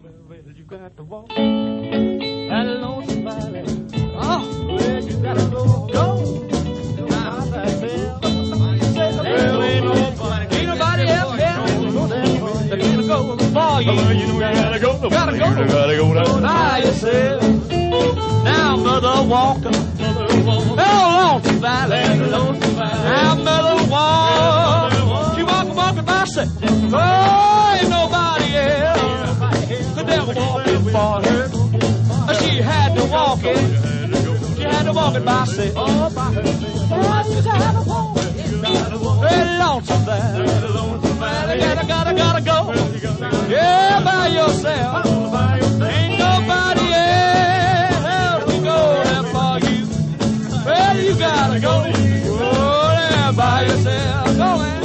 Well, you got to walk that lonesome valley. Oh, where you gotta go. Now, there ain't nobody else that can go for you. You gotta go. Gotta go by yourself. Now, Mother Walker. Oh, lonesome valley. Now, Mother Walker. She walking by herself. Oh, ain't nobody else could ever walk in for her. She had to walk it. She had to walk it by herself. Oh, by herself. She had to walk it. Very lonesome valley. Gotta go. Yeah, by yourself. Ain't nobody else can go there for you. Well, you gotta go. Oh, there by yourself. Go in.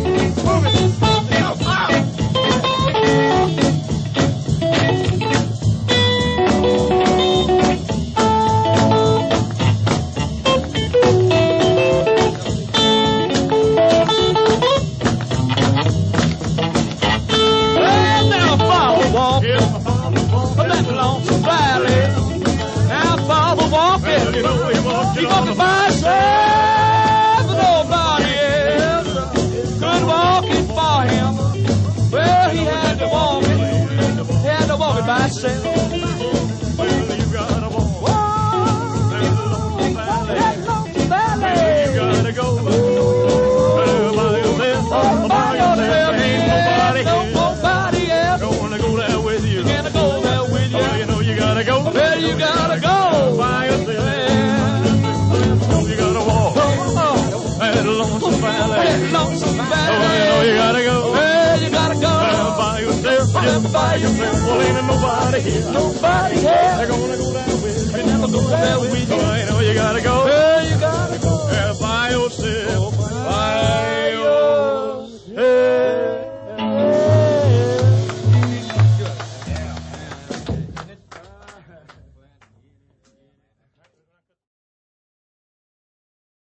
He walking by himself, but nobody else could walk it for him. Well, he had to walk it. He had to walk it by himself. Well, you gotta walk. That lonesome valley. You gotta go. By yourself. By yourself. Ain't nobody else. Don't wanna go there with you. Can't go there with you. Oh, you know you gotta go. Well, you gotta go. By yourself. Lonesome valley. Oh, you know you gotta go. Well, you gotta go. By yourself. Just by yourself. Well, ain't nobody here. Nobody here. They're gonna go there with you. They never go there with you.